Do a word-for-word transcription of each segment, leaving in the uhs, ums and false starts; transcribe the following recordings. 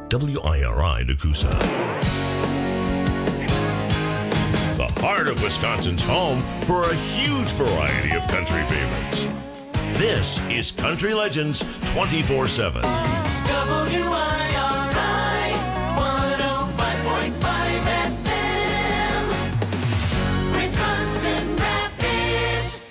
W I R I Nakusa. The heart of Wisconsin's home for a huge variety of country favorites. This is Country Legends twenty-four seven. W I R I one oh five point five F M, Wisconsin Rapids.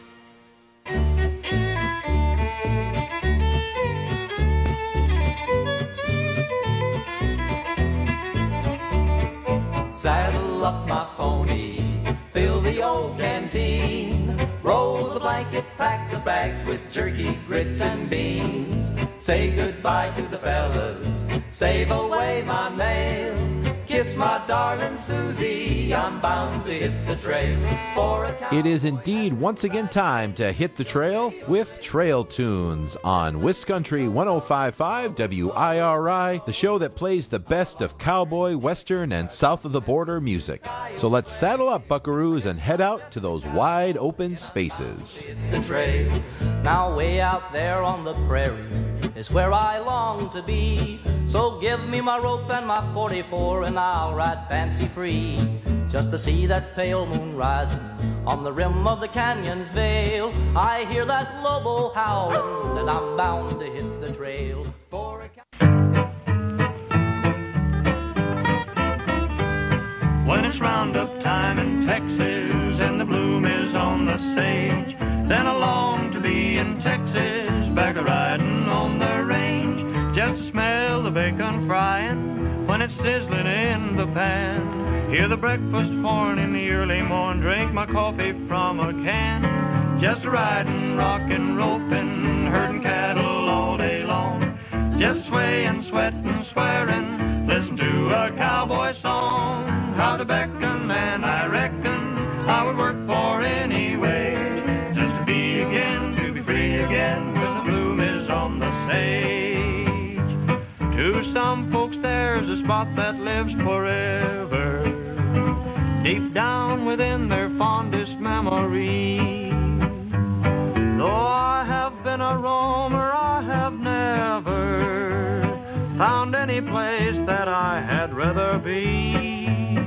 Saddle up my pony, fill the old canteen, roll the blanket, pack the bags with jerky, grits, and beans. Say goodbye to the fellas, save away my mail. Kiss my darling Susie, I'm bound to hit the trail for a cow- It is indeed once again time to hit the trail with Trail Tunes on Wiscountry one oh five point five W I R I, the show that plays the best of cowboy, western, and south of the border music. So let's saddle up, buckaroos, and head out to those wide open spaces. Hit the trail. Now way out there on the prairie is where I long to be. So give me my rope and my forty-four and I'll ride fancy free, just to see that pale moon rising on the rim of the canyon's veil. I hear that lobo howling and I'm bound to hit the trail for a cow- When it's roundup time in Texas and the bloom is on the sage, then I long to be in Texas, back a riding on the range, just to smell the bacon frying when it's sizzling in the pan. Hear the breakfast horn in the early morn, drink my coffee from a can, just riding, rocking, roping, herding cattle all day long, just swaying, sweating, swearing, listen to a cowboy song. How to beckon, and I reckon I would work for any wage, just to be again, to be free again, when the bloom is on the sage. To some folks there's a spot that lives forever, deep down within their fondest memory. Though I have been a roamer, I have never found any place that I had rather be.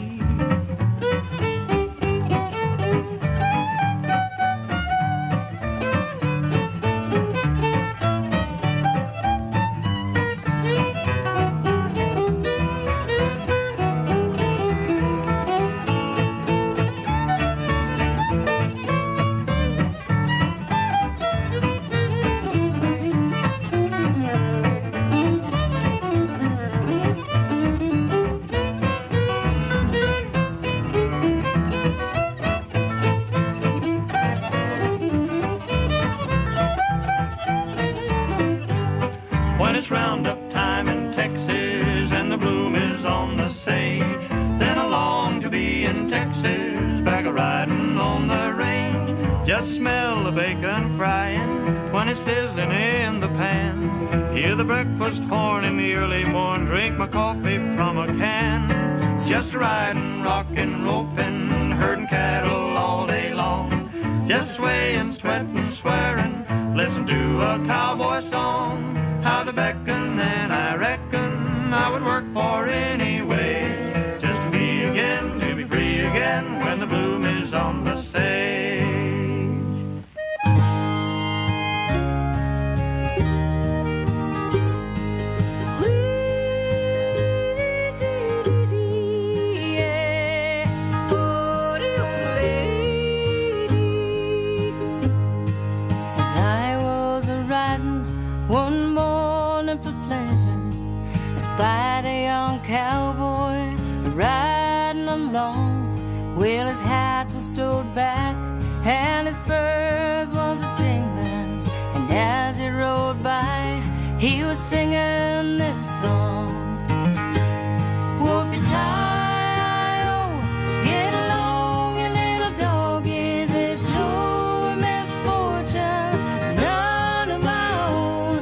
Just smell the bacon frying when it's sizzling in the pan. Hear the breakfast horn in the early morn, drink my coffee from a can. Just riding, rocking, roping, herding cattle all day long. Just swaying, sweating, swearing, listen to a cowboy song. How to beckon, and I reckon I would work for any way, just to be again, to be free again, when the bloom is on the sage. Spied a young cowboy riding along. Well, his hat was stowed back and his spurs was a tingling, and as he rode by he was singing this song. Whoop-a-tie-o, get along, you little doggies, it's your misfortune, none of my own.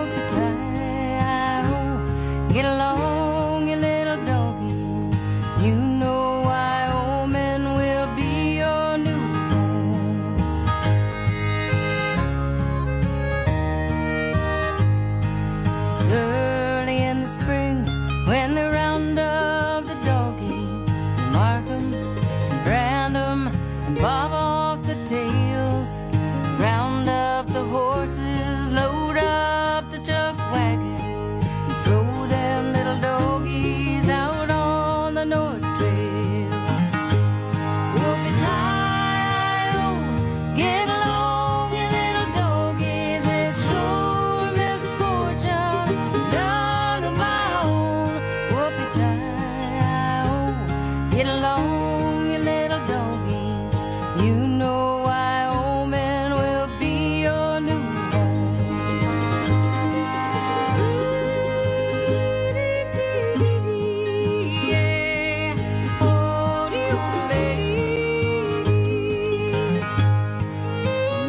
Whoop-a-tie-o, get along, you little doggies, you know Wyoming will be your new home.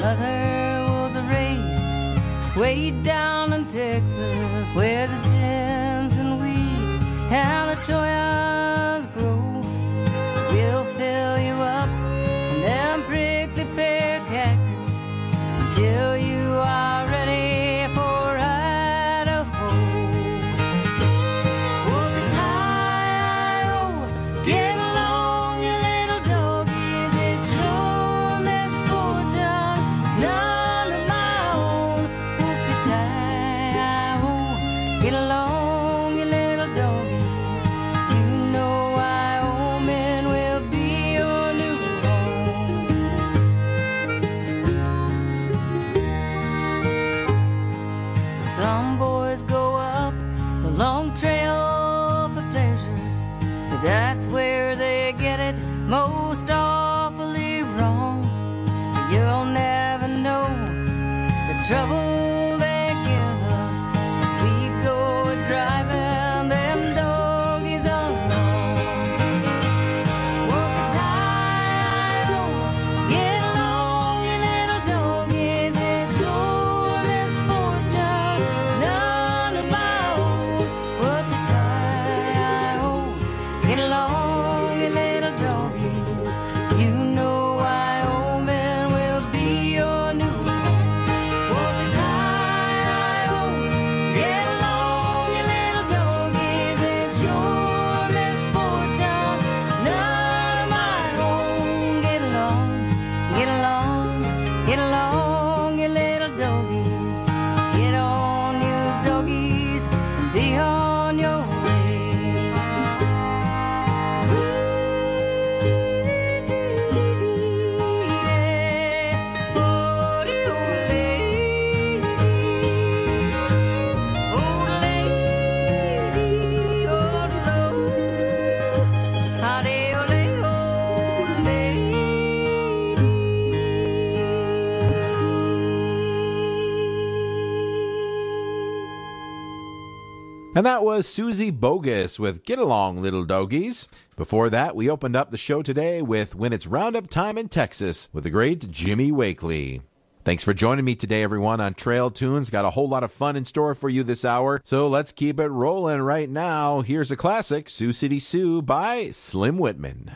mother was raised way down in Texas, where the gems and wheat and the choyas grow. We'll fill you up in them prickly pear cactus until you are ready for Idaho. Whoopie-tie-o, get along, you little doggies. It's your misfortune, none of my own. Whoopie-tie-o, get along, you little doggies. You know Wyoming will be your new home. Some boys go up the long trail for pleasure, but that's where they get it most awfully wrong. You'll never know the trouble they give us as we go driving them doggies along. Whoopie-tie-o, get along, you little doggies. It's your misfortune, none of my own. Whoopie-tie-o, get along, you little doggies. You know Wyoming will be your new home. Whoopie-tie-o, get along, you little doggies. It's your misfortune, none of my own. Get along, get along, get along, you little doggies. Get on your doggies and be on your way. And that was Susie Bogus with Get Along, Little Dogies. Before that, we opened up the show today with When It's Roundup Time in Texas with the great Jimmy Wakely. Thanks for joining me today, everyone, on Trail Tunes. Got a whole lot of fun in store for you this hour, so let's keep it rolling right now. Here's a classic, Sioux City Sue by Slim Whitman.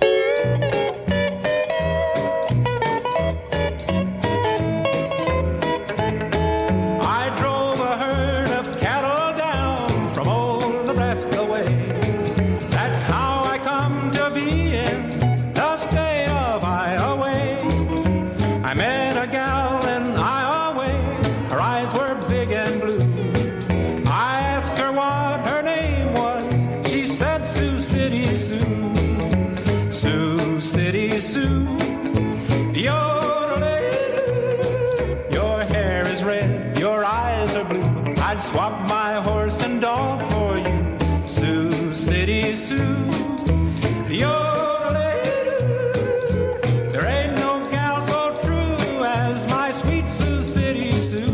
I drove a herd of cattle down from old Nebraska way. That's how I come to be in the state of Iowa. I met a gal in Iowa way. Her eyes were big and blue. I asked her what her name was. She said Sioux City Sue. Sioux City Sue. Yodelay. Your hair is red, your eyes are blue. I'd swap my horse and dog for you. Sioux City Sue. Yodelay. There ain't no gal so true as my sweet Sioux City Sue.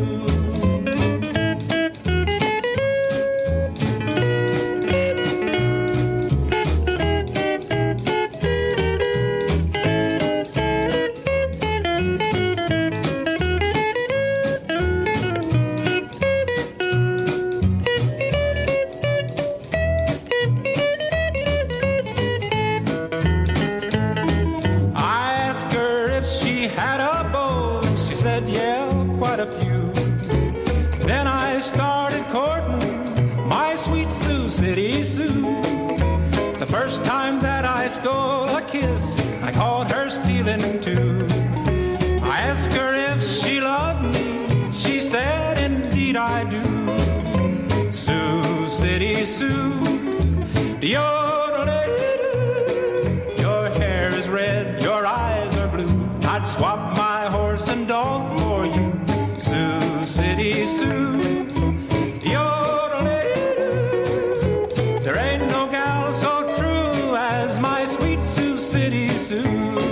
Had a beau, she said, yeah, quite a few. Then I started courting my sweet Sioux City Sue. The first time that I stole a kiss, I called her stealing too. I asked her if she loved me, she said, indeed I do. Sioux City Sue, yodelay, your hair is red, your eyes are blue. I'd swap my horse and dog for you, Sioux City Sue. Yodelay, there ain't no gal so true as my sweet Sioux City Sue.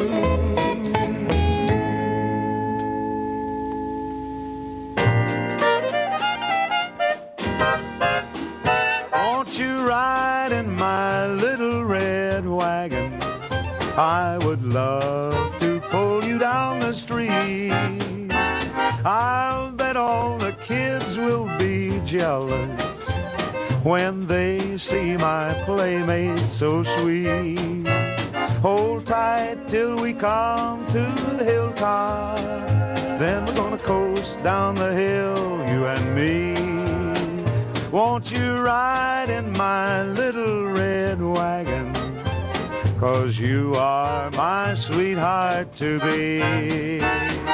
Won't you ride in my little red wagon? I would love to pull you down the street. I'll bet all the kids will be jealous when they see my playmate so sweet. Hold tight till we come to the hilltop, then we're gonna coast down the hill, you and me. Won't you ride in my little red wagon, 'cause you are my sweetheart to be.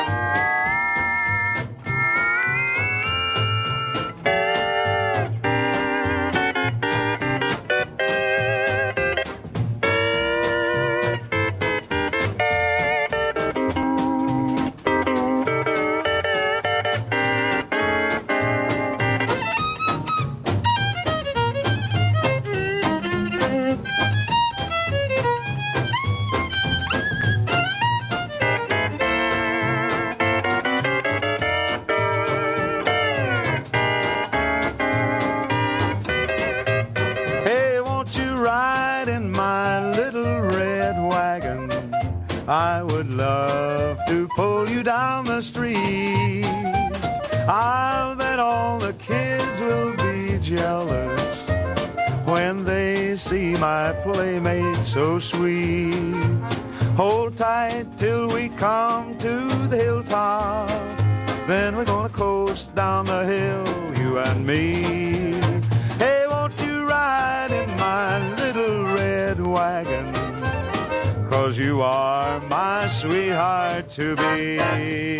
I would love to pull you down the street. I'll bet all the kids will be jealous when they see my playmate so sweet. Hold tight till we come to the hilltop, then we're gonna coast down the hill, you and me. Hey, won't you ride in my little red wagon, 'cause you are my sweetheart to be.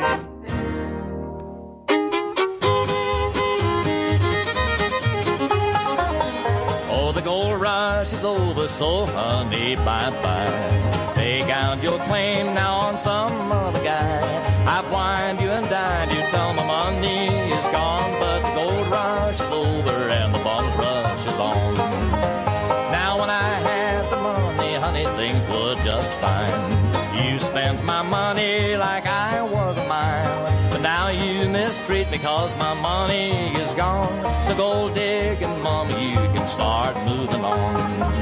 Oh, the gold rush is over, so honey, bye-bye. Stake out your claim now on some other guy. I've wined you and dined you till my money is gone, but the gold rush is over and the bum rush is on. Now when I had the money, honey, things were just fine. You spent my money like I was mine, but now you mistreat me 'cause my money is gone. So gold digging, mama, you can start moving on.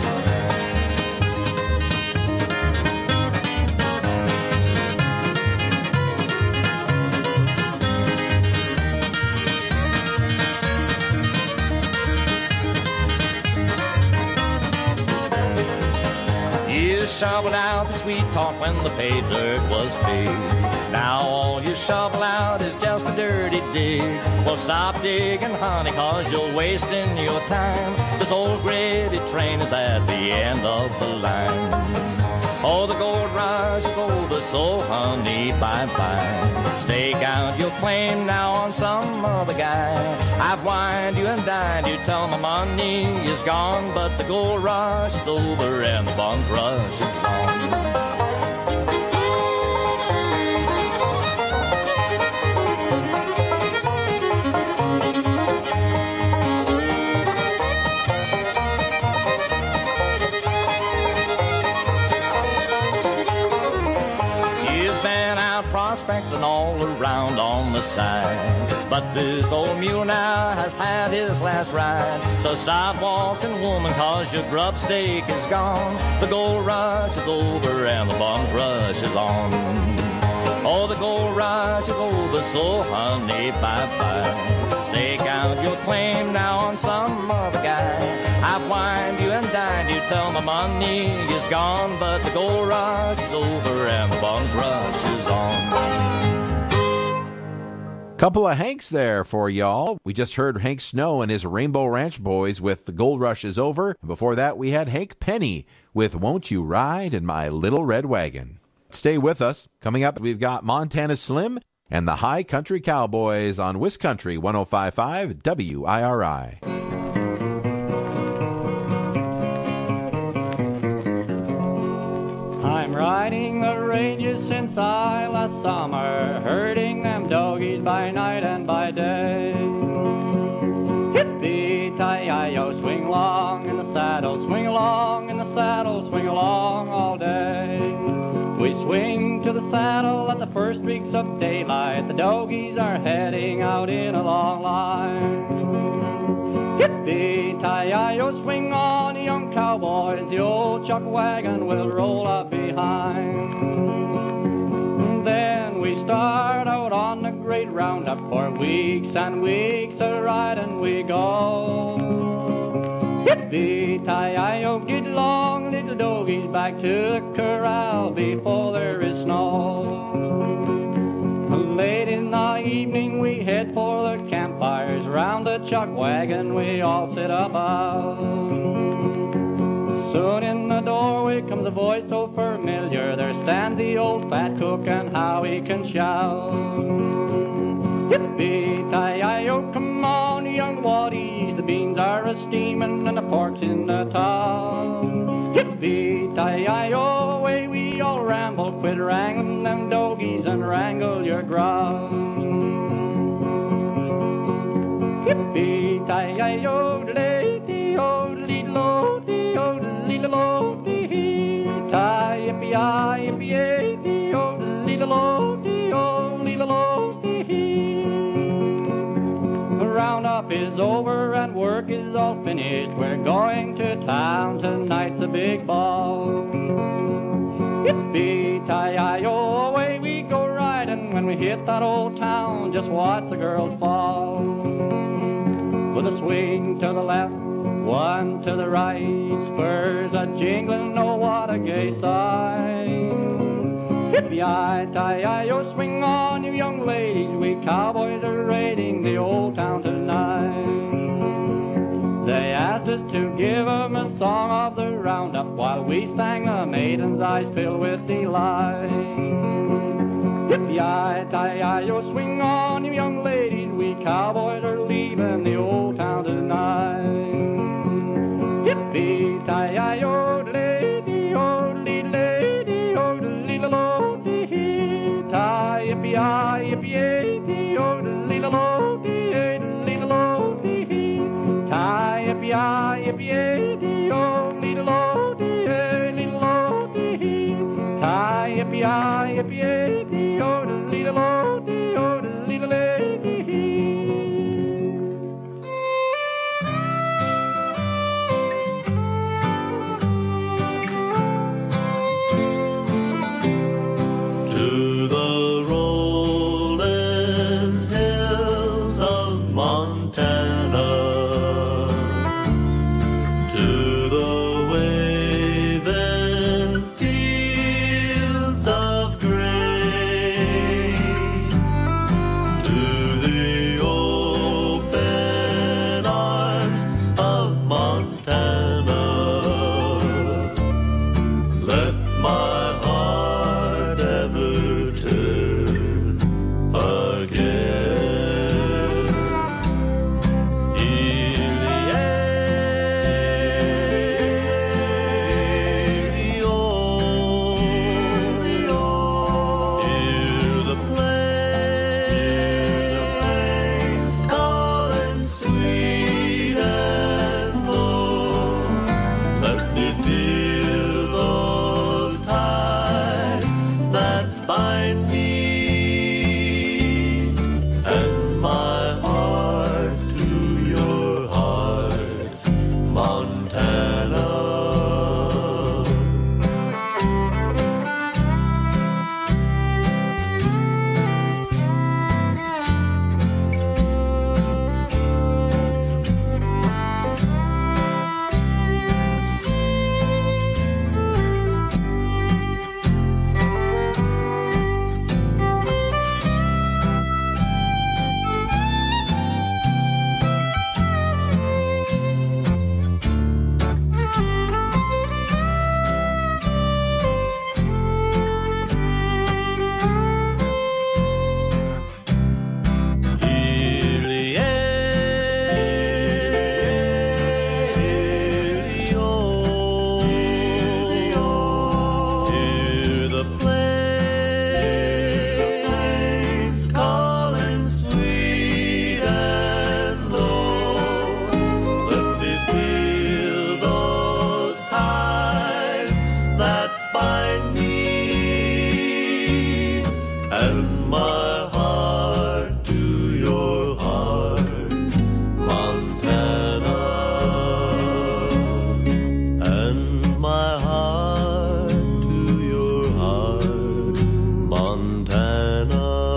You shoveled out the sweet talk when the pay dirt was paid. Now all you shovel out is just a dirty dig. Well, stop digging, honey, 'cause you're wasting your time. This old gravy train is at the end of the line. Oh, the gold rush is over, so honey, bye-bye. Stake out your claim now on some other guy. I've wined you and dined you till my money is gone, but the gold rush is over and the bum rush is on. Prospecting all around on the side, but this old mule now has had his last ride. So stop walking, woman, 'cause your grub stake is gone. The gold rush is over and the bum rush is on. Oh, the gold rush is over, so honey, bye-bye. Stake out your claim now on some other guy. I've wined you and dined you till my money is gone, but the gold rush is over and the bum rush is on. Couple of Hanks there for y'all. We just heard Hank Snow and his Rainbow Ranch Boys with The Gold Rush is Over. Before that, we had Hank Penny with Won't You Ride in My Little Red Wagon. Stay with us. Coming up, we've got Montana Slim and the High Country Cowboys on Wiscountry one oh five point five W I R I. I'm riding the ranges since I last summer, herding them doggies by night and by day. Hippie-ti-yi-yo, swing along in the saddle, swing along in the saddle, swing along all day. We swing to the saddle at the first streaks of daylight. The doggies are heading out in a long line. Hippie-ti-yi-yo, swing on, young cowboys, the old chuck wagon will roll up behind. start out on the great roundup. For weeks and weeks a riding we go. Yippee-ti-yi-o, get along, little doggies, back to the corral before there is snow. Late in the evening we head for the campfires. Round the chuck wagon we all sit about. Soon in the doorway comes a voice so familiar. There stands the old fat cook and how he can shout. Yippee-ti-yi-o, come on, young waddies, the beans are a-steaming and the pork's in the top. Yippee-ti-yi-o, away we all ramble, quit wrangling them doggies and wrangle your grub. Yippee-ti-yi-o, de-de-de-o, de-de-lo, de-o, de-de-lo, de-hee, ti-yippee-yi, yippee-yi-de-o, de-de-lo, de-o, de-de-lo, de-hee. The roundup is over and work is all finished. We're going to town, tonight's a big ball. Yippee-ti-yi-o, away we go riding. When we hit that old town, just watch the girls fall. With a swing to the left, one to the right, spurs a jingling, oh what a gay sight. Yippee-yi-ti-yi-o, swing on you young ladies, we cowboys are raiding the old town tonight. They asked us to give them a song of the roundup, while we sang the maiden's eyes filled with delight. Yippee-yi-ti-yi-o, swing on you young ladies, we cowboys are leaving the old town tonight. Yippee-ti-yi-o, de-de-de-o, de-de-de-o, de-de-lo, de-hee, ti-yippee-yi, yippee-yi-de-o, de-de-lo, de-hee, de-de-lo, de-hee, ti-yippee-yi, yippee-yi-de-o, de-de-lo, de-hee, de-de-lo, de-hee, ti-yippee-yi, yippee-yi-de-o, de-de-lo, de-o, de-de-lo, de-hee. To the rolling hills of Montana, to the waving fields of grain, to the open arms of Montana. Let my heart ever turn again. Hear the plains calling sweet and low. Let me feel those ties that bind me and my heart to your heart, Montana. Hear the plains calling sweet and low. Let me feel those ties that bind me and my heart to your heart, Montana. And my heart to your heart, Montana.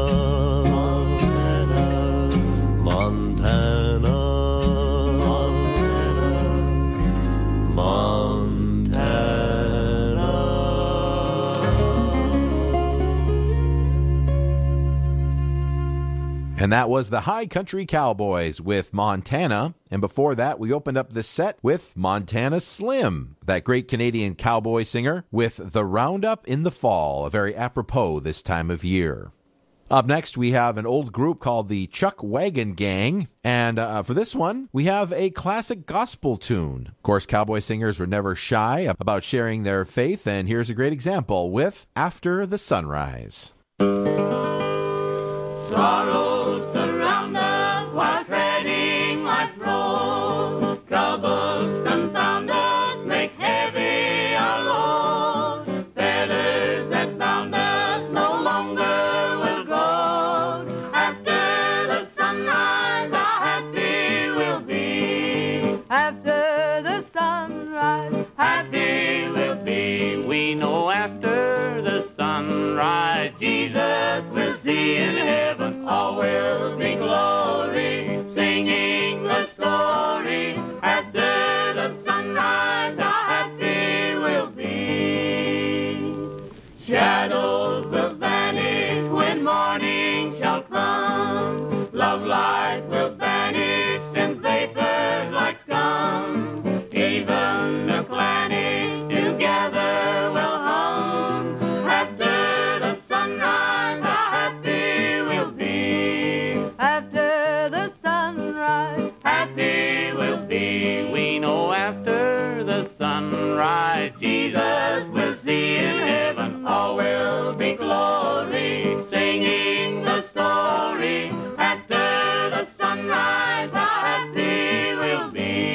And that was the High Country Cowboys with Montana. And before that, we opened up this set with Montana Slim, that great Canadian cowboy singer, with The Roundup in the Fall, a very apropos this time of year. Up next, we have an old group called the Chuck Wagon Gang. And uh, for this one, we have a classic gospel tune. Of course, cowboy singers were never shy about sharing their faith. And here's a great example with After the Sunrise. Sorrows surround us while treading life's road. Troubles confound us, make heavy our load. Fetters that bound us no longer will go. After the sunrise, how happy we'll be. After the sunrise, happy we'll be. We know after the sunrise, Jesus will see in heaven. All will be glory, singing the story. After the sunrise, how happy we'll be. Shadows will vanish when morning shall come. Love light will vanish, since vapors like scum. Even the clannish together will hum. After the sunrise, how happy we'll be. after the sunrise, Happy we'll be. We know after the sunrise, Jesus will see in heaven. All will be glory, singing the story. After the sunrise, how happy we'll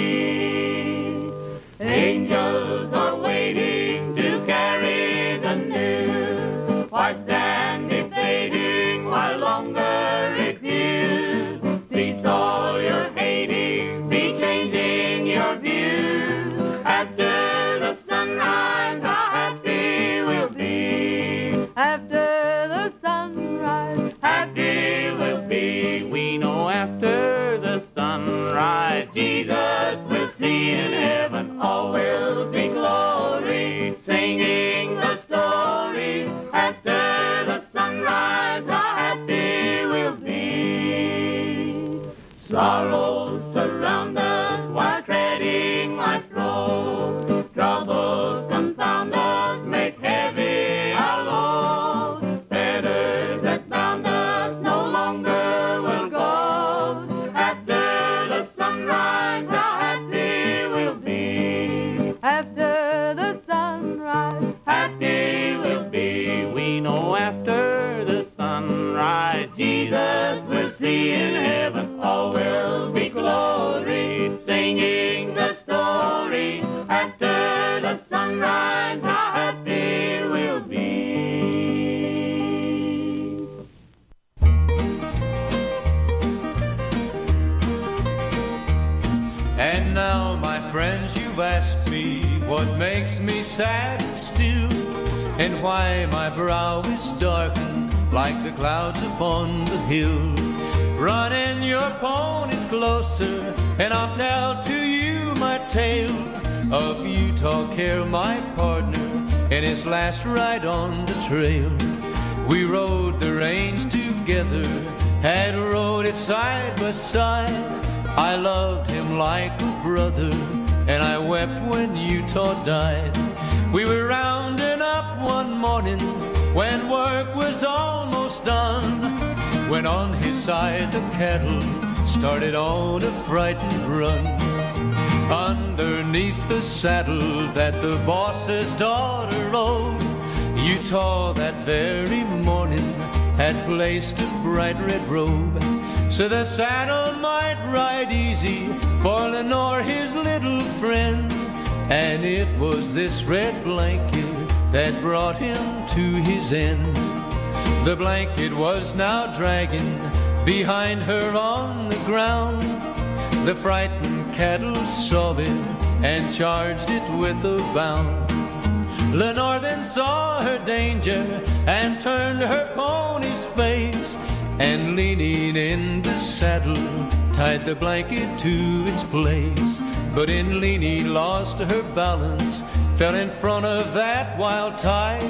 be. Angels are waiting to carry the news. Why stand debating? Why longer refuse? Cease all your hating, be changing your views. After the sunrise, how happy we'll be. after the sunrise, Happy we'll be. We know after the sunrise, Jesus will see in heaven. All will be glory, singing the story. After the sunrise, how happy we'll be. Sorrows surround us while treading life's road. Troubles confound us, make heavy our load. Fetters that bound us no longer will go. After the sunrise, how happy we'll be. after the sunrise, Happy we'll be. We know after the sunrise, Jesus will see in heaven. All will be glory, singing the story. After the sunrise, how happy we'll be. And now, my friends, you've asked me what makes me sad still, and why my brow is darkened like the clouds upon the hill. Run in your ponies closer, and I'll tell to you my tale of Utah Care, my partner, and his last ride on the trail. We rode the range together, had rode it side by side. I loved him like a brother, and I wept when Utah died. We were rounding up one morning when work was almost done, when on his side the cattle started on a frightened run. Underneath the saddle that the boss's daughter rode, Utah that very morning had placed a bright red robe, so the saddle might ride easy for Lenore, his little friend. And it was this red blanket that brought him to his end. The blanket was now dragging behind her on the ground. The frightened cattle saw it and charged it with a bound. Lenore then saw her danger and turned her pony's face, and leaning in the saddle, tied the blanket to its place. But in leaning lost her balance, fell in front of that wild tide,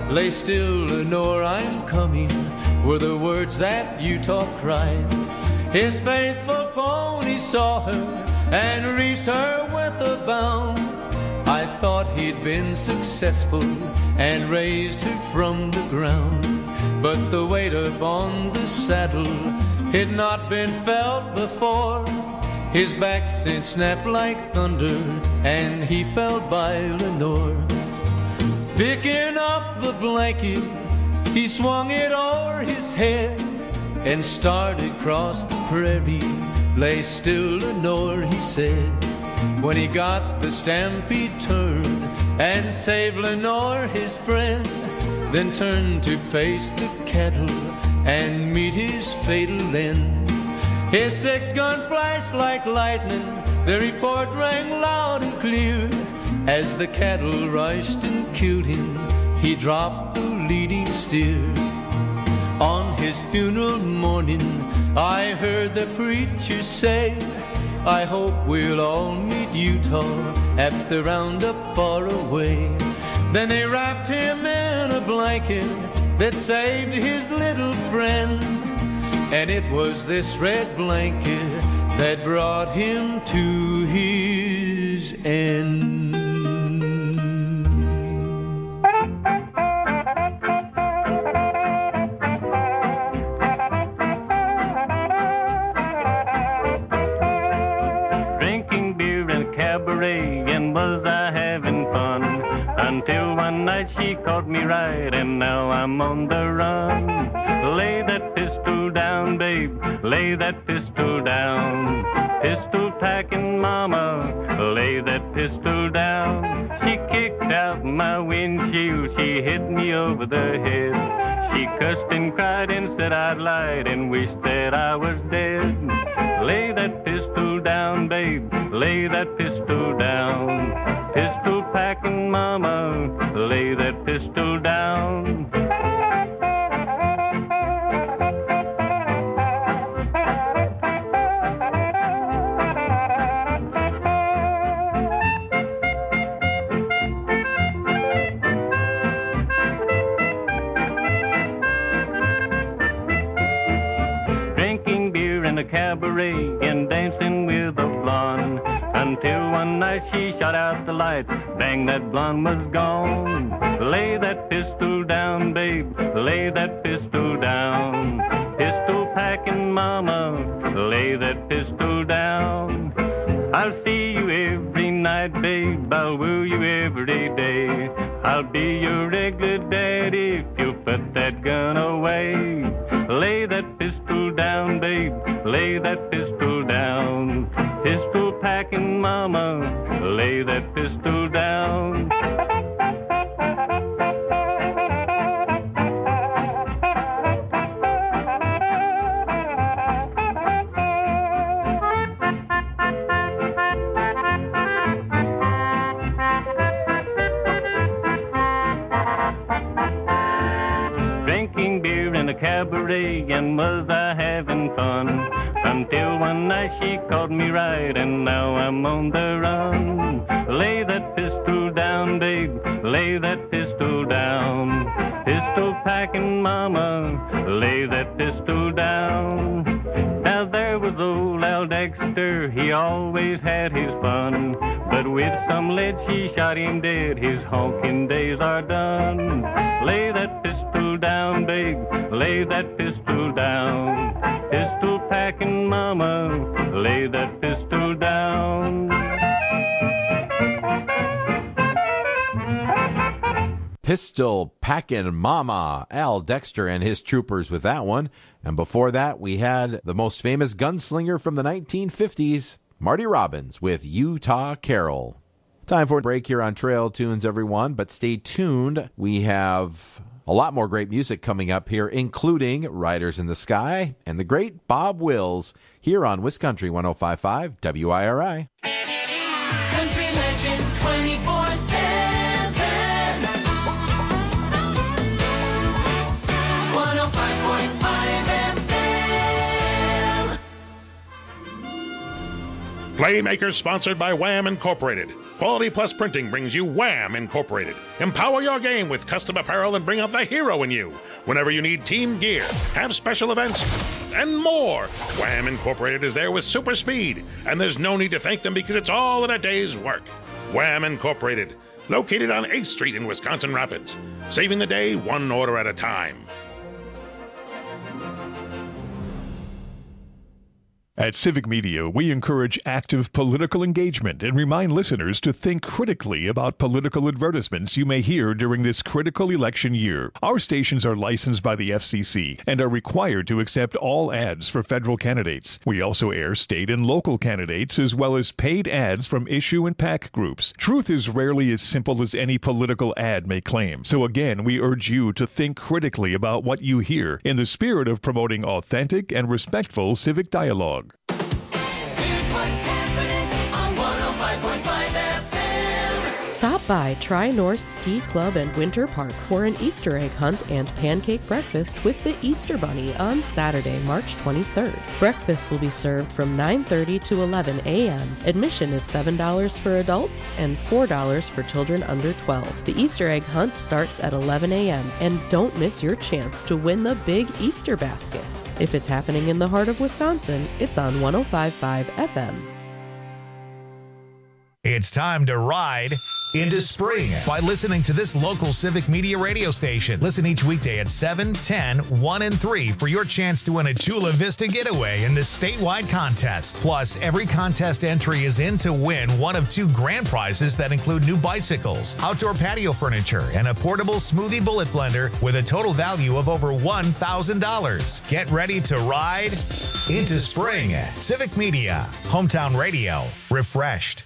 Lay still, Lenore, I'm coming, were the words that Utah cried. His faithful pony saw her and reached her with a bound. I thought he'd been successful and raised her from the ground, but the weight upon the saddle had not been felt before. His back cinch snapped like thunder, and he fell by Lenore. Picking up the blanket, he swung it o'er his head and started across the prairie. Lay still, Lenore, he said. When he got the stampede turned and saved Lenore, his friend, then turned to face the cattle and meet his fatal end. His six-gun flashed like lightning, the report rang loud and clear. As the cattle rushed and killed him, he dropped the leading steer. On his funeral morning, I heard the preacher say, I hope we'll all meet Utah at the roundup far away. Then they wrapped him in a blanket that saved his little friend, and it was this red blanket that brought him to his end. Drinking beer in a cabaret, and was I having fun? Until one night she caught me right, and now I'm on the run. Lay that pistol down, babe, lay that pistol down. Pistol packing mama, lay that pistol down. She kicked out my windshield, she hit me over the head. She cussed and cried and said I'd lied and wished that I was dead. Lay that pistol down, babe, lay that pistol down. Pistol packing mama, lay that pistol down. Cabaret and dancing with a blonde, until one night she shot out the lights, bang, that blonde was gone. Lay that pistol down, babe, lay that pistol down. Pistol packing mama, lay that pistol down. I'll see you every night, babe, I'll woo you every day. I'll be your regular daddy if you put that gun away. Lay that pistol down, babe, lay that pistol down. Pistol packing mama, lay that pistol down. Drinking beer in a cabaret, and was I having fun? Until one night she caught me right, and now I'm on the run. Lay that pistol down, babe, lay that pistol down. Pistol packing mama, lay that pistol down. Now there was old Al Dexter, he always had his fun, but with some lead she shot him dead, his honking days are done. Lay that pistol down, babe, lay that pistol down. Pistol packing mama, lay that pistol down. Pistol packing mama, Al Dexter and his troopers with that one. And before that, we had the most famous gunslinger from the nineteen fifties, Marty Robbins with Utah Carol. Time for a break here on Trail Tunes, everyone, but stay tuned. We have a lot more great music coming up here, including Riders in the Sky and the great Bob Wills here on Wiscountry one oh five point five W I R I. Country Legends twenty-four seven. one oh five point five F M. Playmakers sponsored by Wham Incorporated. Quality Plus Printing brings you Wham Incorporated. Empower your game with custom apparel and bring out the hero in you. Whenever you need team gear, have special events, and more, Wham Incorporated is there with super speed. And there's no need to thank them because it's all in a day's work. Wham Incorporated, located on eighth Street in Wisconsin Rapids. Saving the day one order at a time. At Civic Media, we encourage active political engagement and remind listeners to think critically about political advertisements you may hear during this critical election year. Our stations are licensed by the F C C and are required to accept all ads for federal candidates. We also air state and local candidates as well as paid ads from issue and PAC groups. Truth is rarely as simple as any political ad may claim. So again, we urge you to think critically about what you hear in the spirit of promoting authentic and respectful civic dialogue. What's happening on one oh five point five F M? Stop by Tri-North Ski Club and Winter Park for an Easter egg hunt and pancake breakfast with the Easter Bunny on Saturday, March twenty-third. Breakfast will be served from nine thirty to eleven a.m. Admission is seven dollars for adults and four dollars for children under twelve. The Easter egg hunt starts at eleven a.m. and don't miss your chance to win the big Easter basket. If it's happening in the heart of Wisconsin, it's on one oh five point five F M. It's time to ride into spring by listening to this local Civic Media radio station. Listen each weekday at seven, ten, one, and three for your chance to win a Chula Vista getaway in this statewide contest. Plus, every contest entry is in to win one of two grand prizes that include new bicycles, outdoor patio furniture, and a portable smoothie bullet blender with a total value of over one thousand dollars. Get ready to ride into spring. Civic Media, hometown radio, refreshed.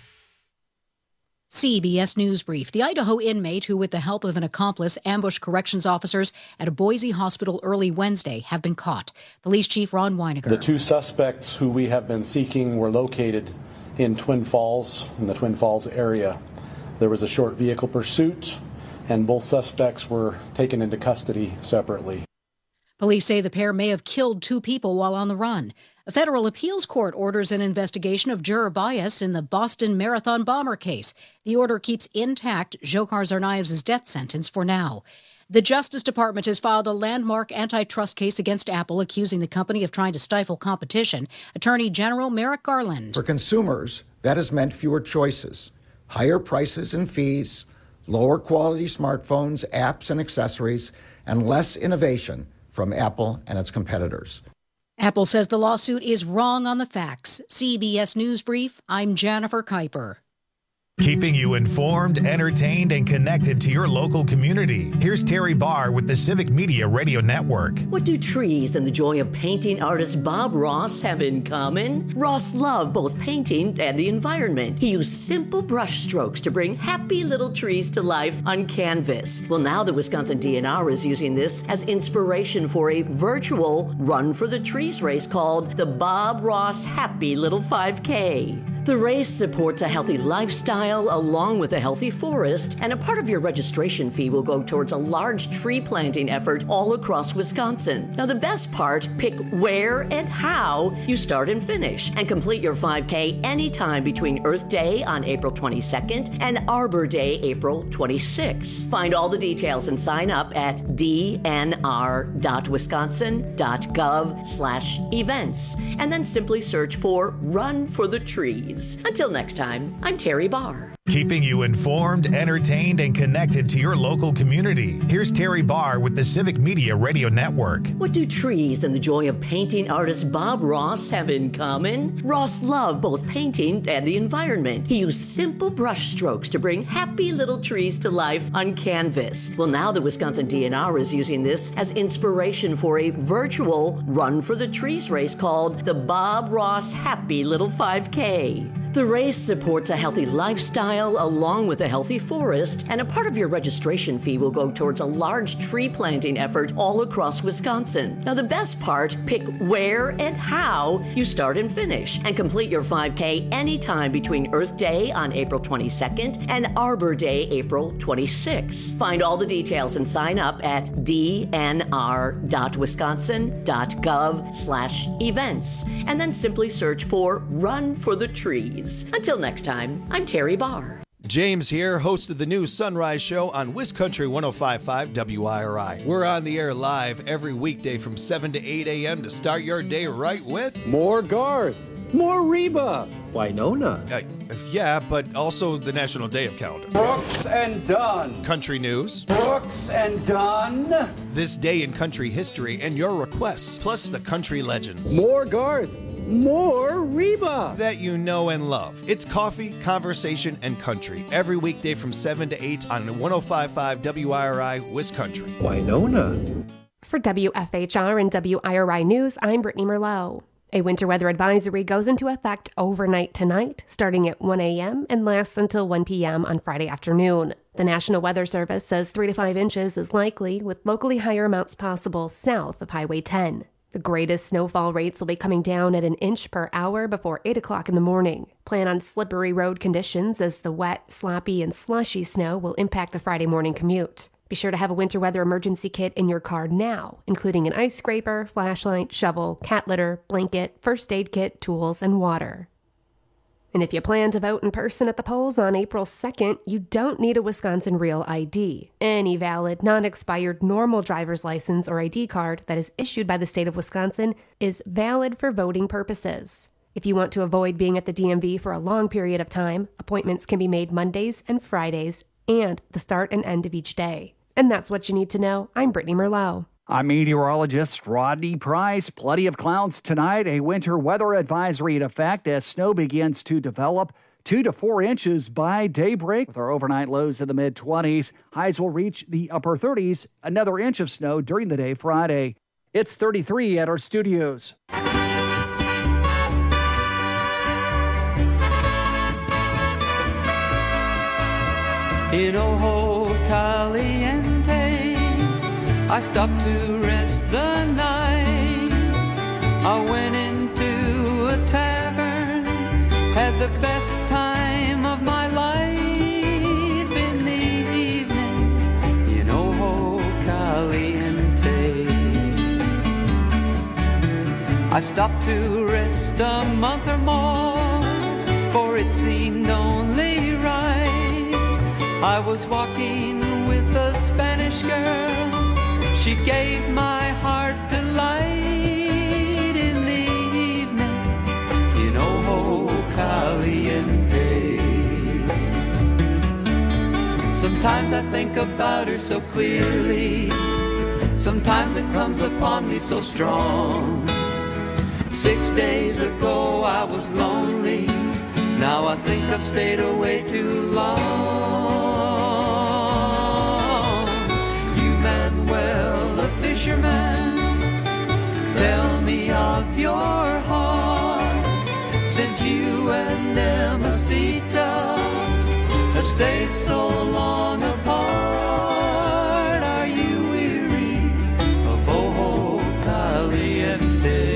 C B S News Brief. The Idaho inmate who, with the help of an accomplice, ambushed corrections officers at a Boise hospital early Wednesday have been caught. Police Chief Ron Weiniger. The two suspects who we have been seeking were located in Twin Falls, in the Twin Falls area. There was a short vehicle pursuit, and both suspects were taken into custody separately. Police say the pair may have killed two people while on the run. A federal appeals court orders an investigation of juror bias in the Boston Marathon bomber case. The order keeps intact Dzhokhar Tsarnaev's death sentence for now. The Justice Department has filed a landmark antitrust case against Apple, accusing the company of trying to stifle competition. Attorney General Merrick Garland. For consumers, that has meant fewer choices, higher prices and fees, lower quality smartphones, apps, and accessories, and less innovation from Apple and its competitors. Apple says the lawsuit is wrong on the facts. C B S News Brief, I'm Jennifer Kuiper. Keeping you informed, entertained, and connected to your local community. Here's Terry Barr with the Civic Media Radio Network. What do trees and the joy of painting artist Bob Ross have in common? Ross loved both painting and the environment. He used simple brush strokes to bring happy little trees to life on canvas. Well, now the Wisconsin D N R is using this as inspiration for a virtual Run for the Trees race called the Bob Ross Happy Little five K. The race supports a healthy lifestyle along with a healthy forest, and a part of your registration fee will go towards a large tree planting effort all across Wisconsin. Now, the best part, pick where and how you start and finish, and complete your five K anytime between Earth Day on April twenty-second and Arbor Day April twenty-sixth. Find all the details and sign up at d n r dot wisconsin dot gov slash events, and then simply search for Run for the Trees. Until next time, I'm Terry Barr. Keeping you informed, entertained, and connected to your local community. Here's Terry Barr with the Civic Media Radio Network. What do trees and the joy of painting artist Bob Ross have in common? Ross loved both painting and the environment. He used simple brush strokes to bring happy little trees to life on canvas. Well, now the Wisconsin D N R is using this as inspiration for a virtual Run for the Trees race called the Bob Ross Happy Little five K. The race supports a healthy lifestyle along with a healthy forest, and a part of your registration fee will go towards a large tree planting effort all across Wisconsin. Now, the best part, pick where and how you start and finish, and complete your five K anytime between Earth Day on April twenty-second and Arbor Day April twenty-sixth. Find all the details and sign up at d n r dot wisconsin dot gov slash events, and then simply search for Run for the Trees. breeze. Until next time, I'm Terry Barr. James here, host of the new Sunrise Show on WisCountry one oh five point five W I R I. We're on the air live every weekday from seven to eight a.m. to start your day right with... More Garth. More Reba. Winona. Uh, yeah, but also the National Day of Calendar. Brooks and Dunn. Country news. Brooks and Dunn. This day in country history and your requests, plus the country legends. More Garth. More Reba. That you know and love. It's coffee, conversation, and country. Every weekday from seven to eight on one oh five point five W I R I, WisCountry. Winona. For W F H R and W I R I News, I'm Brittany Merlot. A winter weather advisory goes into effect overnight tonight, starting at one a.m. and lasts until one p.m. on Friday afternoon. The National Weather Service says three to five inches is likely, with locally higher amounts possible south of Highway ten. The greatest snowfall rates will be coming down at an inch per hour before eight o'clock in the morning. Plan on slippery road conditions as the wet, sloppy, and slushy snow will impact the Friday morning commute. Be sure to have a winter weather emergency kit in your car now, including an ice scraper, flashlight, shovel, cat litter, blanket, first aid kit, tools, and water. And if you plan to vote in person at the polls on April second, you don't need a Wisconsin Real I D. Any valid, non-expired, normal driver's license or I D card that is issued by the state of Wisconsin is valid for voting purposes. If you want to avoid being at the D M V for a long period of time, appointments can be made Mondays and Fridays, and the start and end of each day. And that's what you need to know. I'm Brittany Merlot. I'm meteorologist Rodney Price. Plenty of clouds tonight. A winter weather advisory in effect as snow begins to develop. Two to four inches by daybreak with our overnight lows in the mid-twenties. Highs will reach the upper thirties. Another inch of snow during the day Friday. It's thirty-three at our studios. In Ojo Caliente, I stopped to rest the night. I went into a tavern, had the best time of my life. In the evening, in Ojo Caliente, I stopped to rest a month or more, for it seemed only right. I was walking with a Spanish girl. She gave my heart delight. In the evening, in Ojo Caliente. Sometimes I think about her so clearly. Sometimes it comes upon me so strong. Six days ago I was lonely. Now I think I've stayed away too long. Well, a fisherman, tell me of your heart. Since you and Emacita have stayed so long apart, are you weary of Ojo Caliente?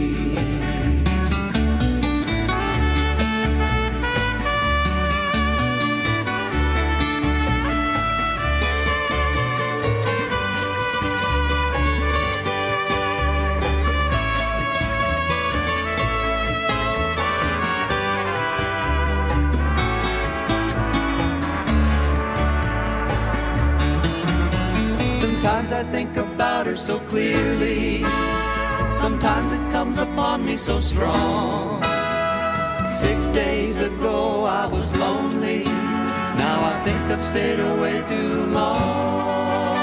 Sometimes I think about her so clearly. Sometimes it comes upon me so strong. Six days ago I was lonely. Now I think I've stayed away too long.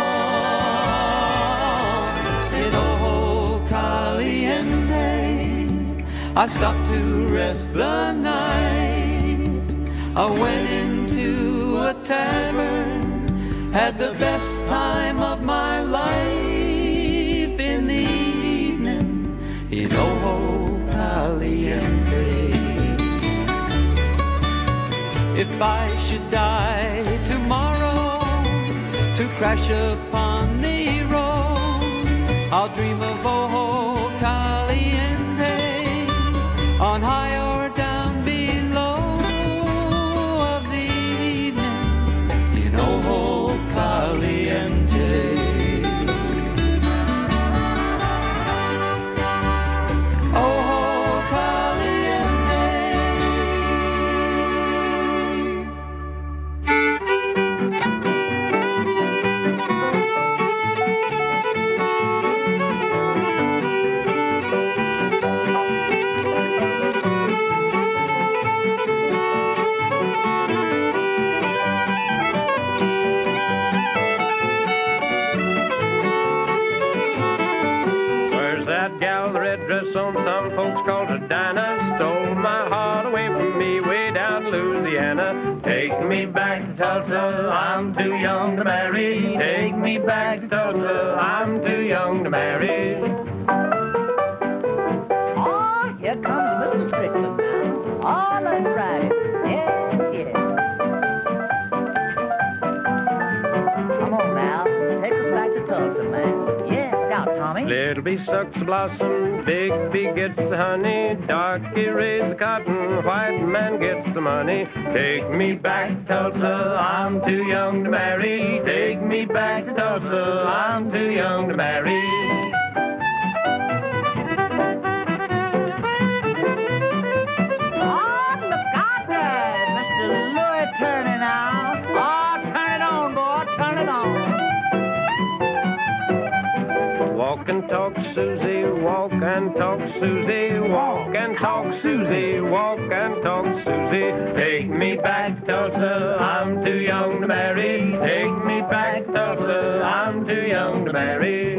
In Ojo Caliente, I stopped to rest the night. I went into a tavern, had the best time of my life. In the evening, in Ojo Caliente. If I should die tomorrow to crash upon the road, I'll dream of Ojo Caliente on high or down below. Of the evenings in Ojo Caliente. Ojo Caliente. red gal, the red dress on, some folks called her Dinah. Stole my heart away from me way down in Louisiana. Take me back to Tulsa, I'm too young to marry. Take me back to Tulsa, I'm too young to marry. Oh, here comes Mister Strickland now. Oh, let's ride it. Yes, yes. Come on now, take us back to Tulsa, man. Yeah, now, Tommy. Little bee sucks the blossom, big bee gets the honey, darky raise the cotton, white man gets the money. Take me back to Tulsa, I'm too young to marry. Take me back to Tulsa, I'm too young to marry. Oh, look out there, Mister Louis Turner now. Oh, turn it on, boy, turn it on. Walk and talk, Susie, walk and talk, Susie, walk and talk, Susie, walk and talk, Susie. Take me back to Tulsa, I'm too young to marry. Take me back to Tulsa, I'm too young to marry.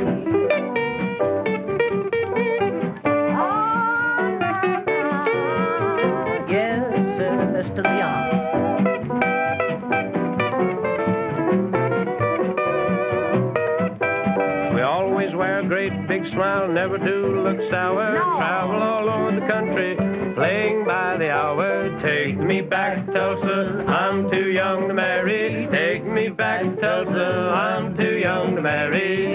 Yes, uh, Mister Leon. We always wear a great big smile, never do look sour. No. Travel all over the country, playing by the hour. Take me back to Tulsa, I'm too young to marry. Take me back to Tulsa, I'm too young to marry.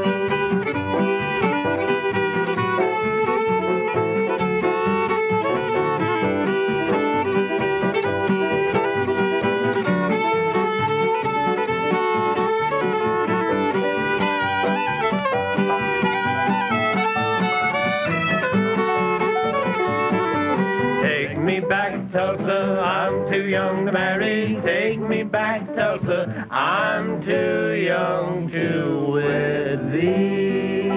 Take me back to Tulsa, I'm too young to marry. Take me back to Tulsa, I'm too young to wed thee.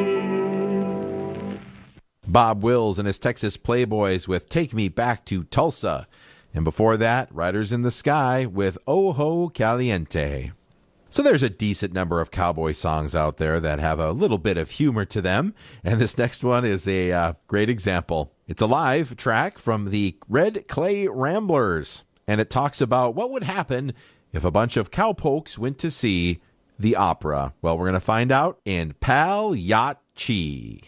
Bob Wills and his Texas Playboys with Take Me Back to Tulsa. And before that, Riders in the Sky with Ojo Caliente. So there's a decent number of cowboy songs out there that have a little bit of humor to them. And this next one is a uh, great example. It's a live track from the Red Clay Ramblers. And it talks about what would happen if a bunch of cowpokes went to see the opera. Well, we're going to find out in Pal Yacht Chi.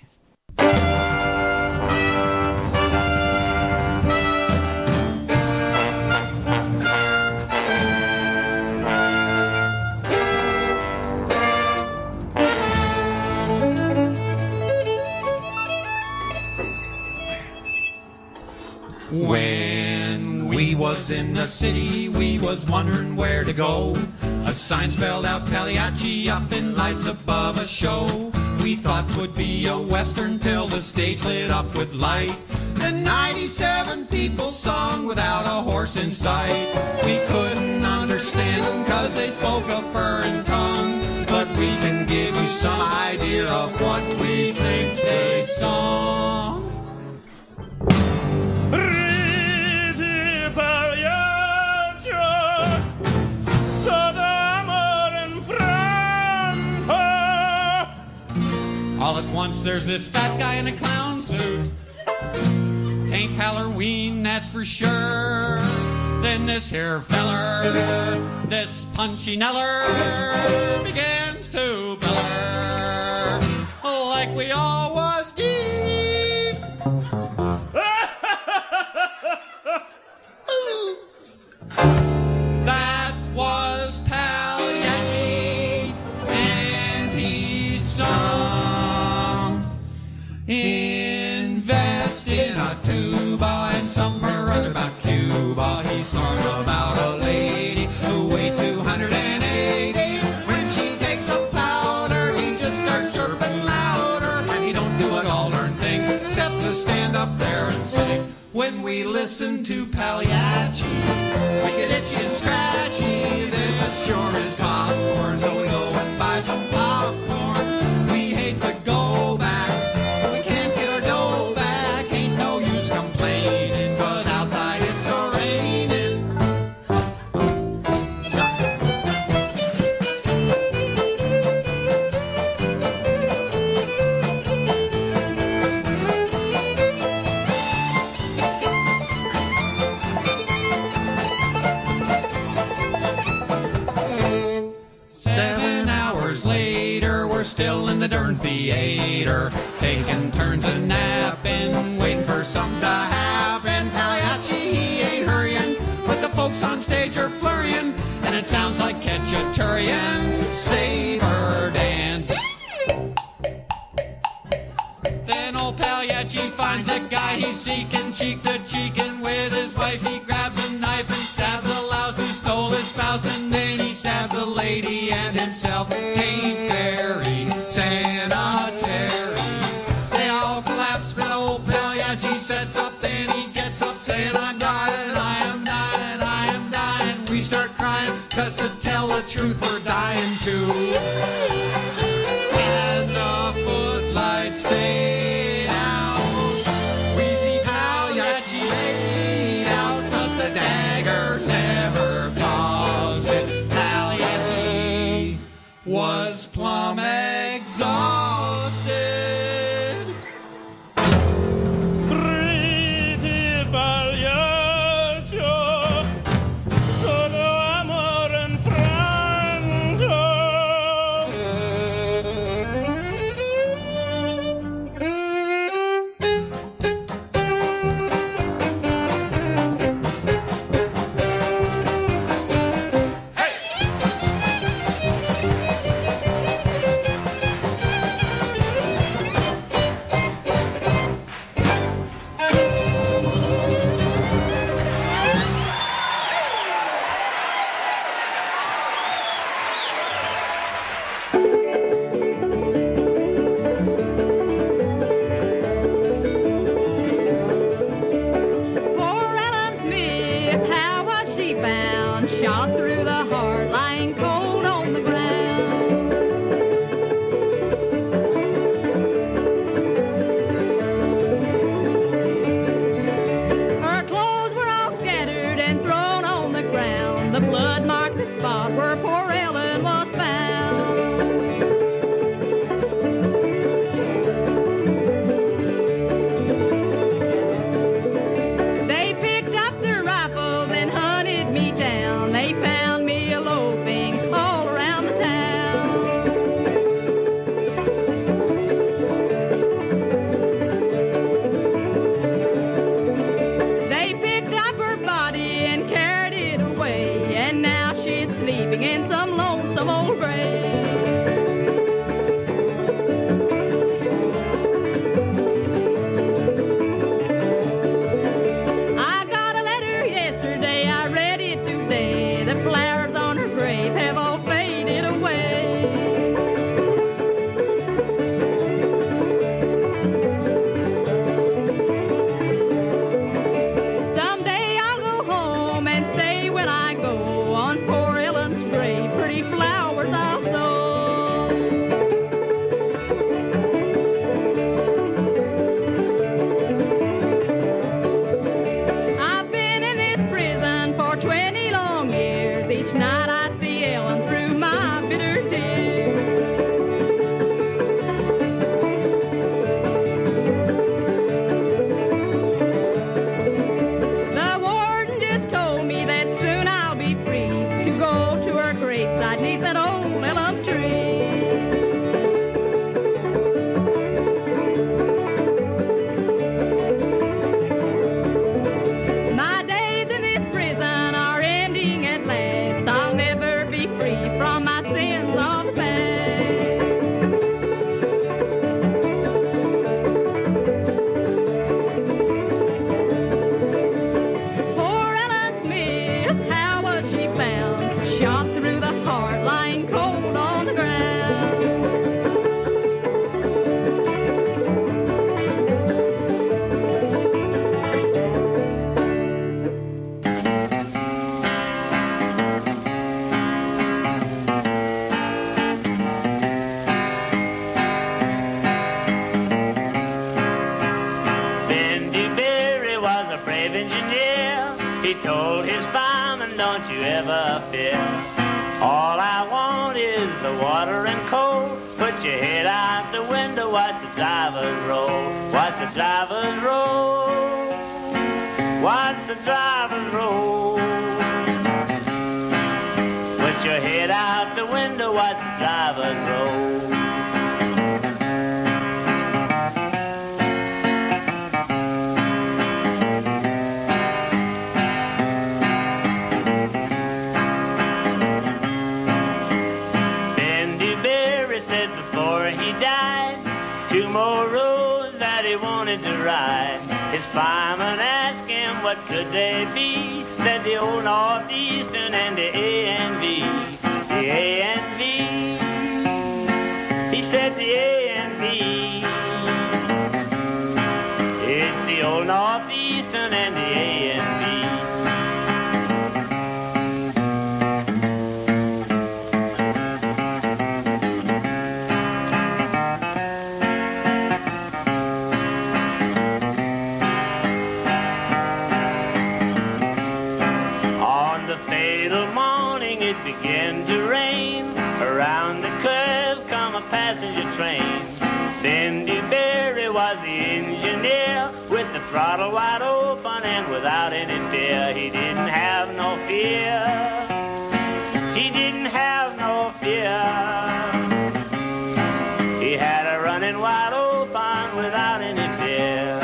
When we was in the city, we was wondering where to go. A sign spelled out Pagliacci up in lights above a show. We thought 'twould be a western till the stage lit up with light. The ninety-seven people sung without a horse in sight. We couldn't understand them 'cause they spoke a foreign tongue. But we can give you some idea of what we think they sung. All at once there's this fat guy in a clown suit. Tain't Halloween, that's for sure. Then this here feller, this punchy neller, begins to beller like we all was geese. That was Pagliacci, and he sung. Invest in a tuba and some or other about Cuba. He sung about a lady who weighed two hundred eighty. When she takes a powder, he just starts chirping louder. And he don't do an all learn thing except to stand up there and sing. When we listen to Pagliacci, we get itchy and scratchy. This as sure as popcorn, so we go and buy some popcorn. We hate to go back, but we can't get our dough back. Ain't no use complaining, 'cause outside it's a-raining. theater, taking turns a napping, waiting for something to happen. Pagliacci, he ain't hurrying, but the folks on stage are flurrying, and it sounds like Ketchaturian's Saber Dance. Then old Pagliacci finds the guy he's seeking, cheek to cheek, and with his wife he grabs a knife and stabs the louse who stole his spouse, and then he stabs the lady and himself. Tain't very sanitary. They all collapse, but old Pagliacci sets up, then he gets up saying, I'm dying, I am dying, I am dying. We start crying, cause to tell the truth we're dying too. As the footlights fade out, we see Pagliacci laid out, but the dagger never caused it. Pagliacci was plumb exhausted. Pretty Pagliaccio, solo amor and franco. Poor Ellen Smith, how was she found? Shot through the heart, lying cold on the ground. Her clothes were all scattered and thrown on the ground. The blood marked the spot where poor Ellen was found. They picked up their rifles and hunted me down. They found me eloping all around the town. They picked up her body and carried it away, and now she's sleeping in some lonesome old grave. I got a letter yesterday, I read it today. The flowers on her grave have all faded away. Someday I'll go home and say when I go, on poor Ellen's grave, pretty flowers I'll sow. I've been in this prison for twenty long years. Each night I see Ellen through my bitter tears. The warden just told me that soon I'll be free to go to her graveside neath that old elm tree. My days in this prison are ending at last. I'll never be free from my sins of the past. Poor Ellen Smith, how was she found? Shot through the heart, lying cold on the ground. Bendy Berry was a brave engineer. He told his fireman, don't you ever fear. All I want is the water and coal. Put your head out the window, watch the drivers roll. Watch the drivers roll. Watch the drivers roll. Put your head out the window, watch the drivers roll. two more roads that he wanted to ride. His fireman asked him what could they be. Said the old Northeastern and the A and V. The A and V. He said the A and V. It's the old Northeastern and the A and V. Began to rain. Around the curve come a passenger train. Bendy Berry was the engineer, with the throttle wide open and without any fear. He didn't have no fear. He didn't have no fear. He had her running wide open without any fear.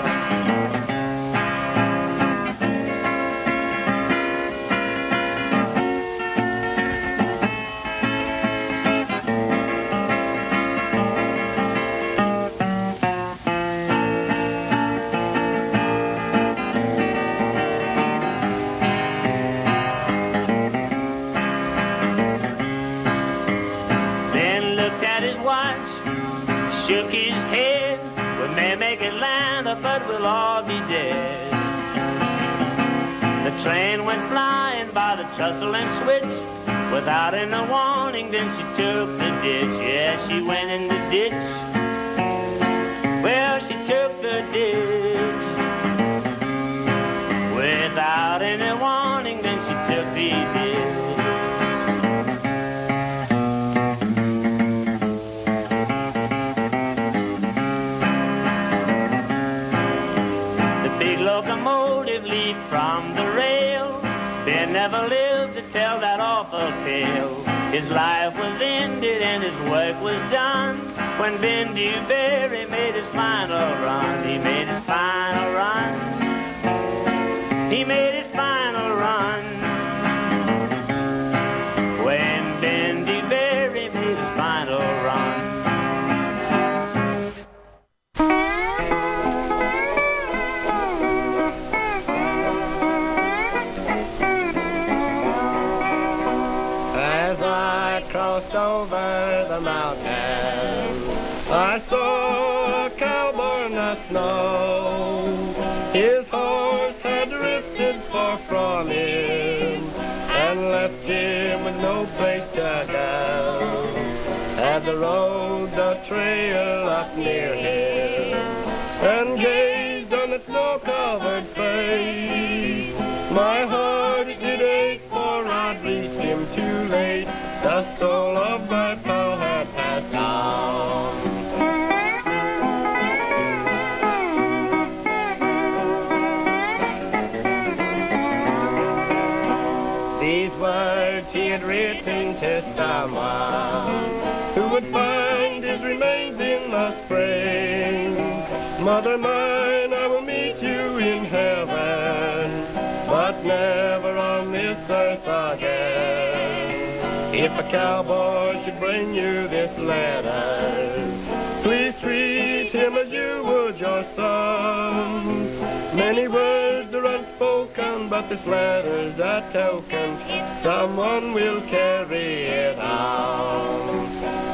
Shook his head, we may make Atlanta, but we'll all be dead. The train went flying by the trestle and switch, without any warning, then she took the ditch. Yeah, she went in the ditch. Well, she took the ditch. Without any warning, then she took the ditch. Locomotive leaped from the rail. Ben never lived to tell that awful tale. His life was ended and his work was done when Ben DuBarry made his final run. He made his final run. He made his final run. When Ben DuBarry made his final run. Crossed over the mountain, I saw a cowboy in the snow. His horse had drifted far from him and left him with no place to go. As I rode the trail up near him and gazed on the snow-covered face, my heart did ache, for I'd reached him too late. The soul of my pal had passed on. These words he had written to someone who would find his remains in the spring. Mother mine, I will meet you in heaven, but never on this earth again. If a cowboy should bring you this letter, please treat him as you would your son. Many words are unspoken, but this letter's a token. Someone will carry it on.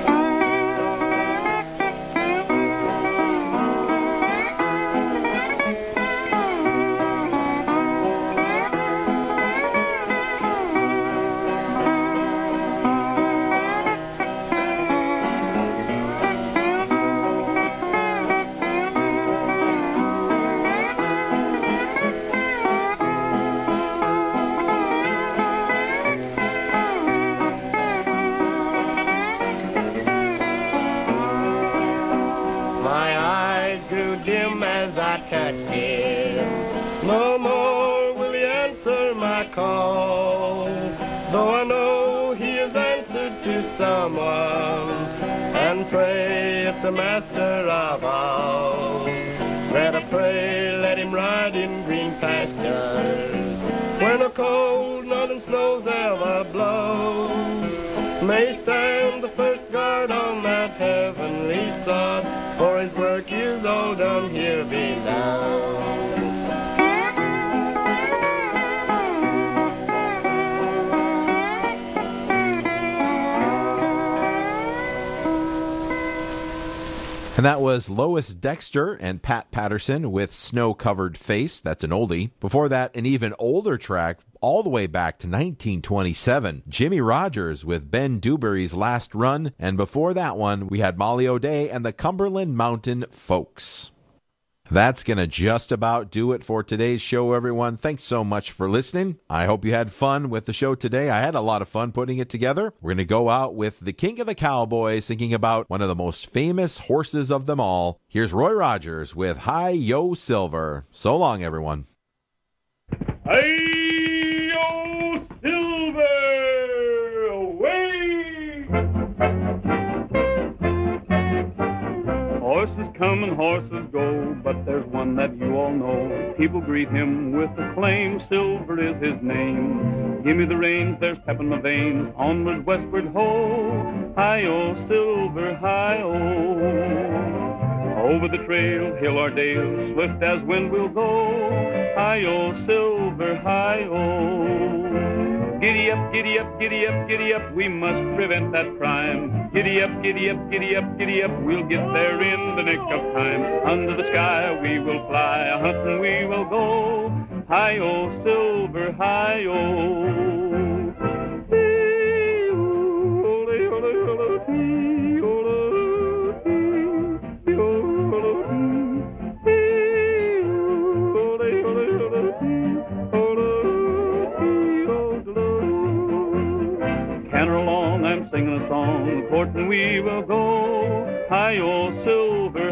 Touched him. No more will he answer my call, though I know he has answered to someone, and pray it's the master of all. Let I pray, let him ride in green pastures, where no cold northern snows ever blow. May stand the first guard on that heavenly sod, for boy's work is all done here below. And that was Lois Dexter and Pat Patterson with Snow-Covered Face. That's an oldie. Before that, an even older track all the way back to nineteen twenty-seven. Jimmy Rogers with Ben Dewberry's Last Run. And before that one, we had Molly O'Day and the Cumberland Mountain Folks. That's going to just about do it for today's show, everyone. Thanks so much for listening. I hope you had fun with the show today. I had a lot of fun putting it together. We're going to go out with the King of the Cowboys singing about one of the most famous horses of them all. Here's Roy Rogers with Hi-Yo Silver. So long, everyone. Hi-Yo Silver, away! Horses come and horses go, but there's one that you all know. People greet him with acclaim, Silver is his name. Give me the reins, there's pep in my veins, onward, westward, ho! Hi-Yo Silver, hi-oh! Over the trail, hill or dale, swift as wind we'll go. Hi-Yo Silver, hi-oh! Giddy up, giddy up, giddy up, giddy up, we must prevent that crime. Giddy up, giddy up, giddy up, giddy up, we'll get there in the nick of time. Under the sky we will fly, a hunting we will go. Hi-Yo Silver, hi-oh! Singing a song, courting we will go. Hi-Yo Silver,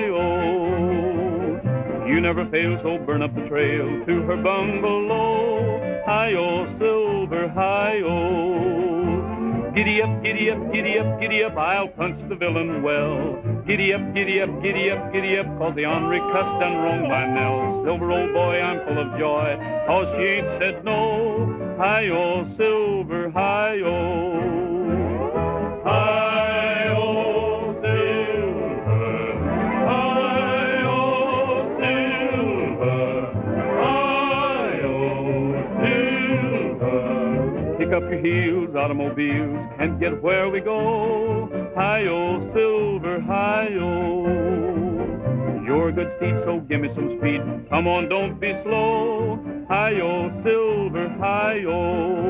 hi-oh! You never fail, so burn up the trail to her bungalow. Hi-Yo Silver, hi-oh! Giddy up, giddy up, giddy up, giddy up, I'll punch the villain well. Giddy up, giddy up, giddy up, giddy up, cause the ornery cuss done wrong by Nell. Silver, old boy, I'm full of joy, cause she ain't said no. Hi-Yo Silver, hi-oh! Hi-Yo Silver, hi-Yo Silver, hi-Yo Silver. Kick up your heels, automobiles can't get where we go. Hi-Yo Silver, hi-yo. You're a good steed, so give me some speed. Come on, don't be slow. Hi-Yo Silver, hi-yo.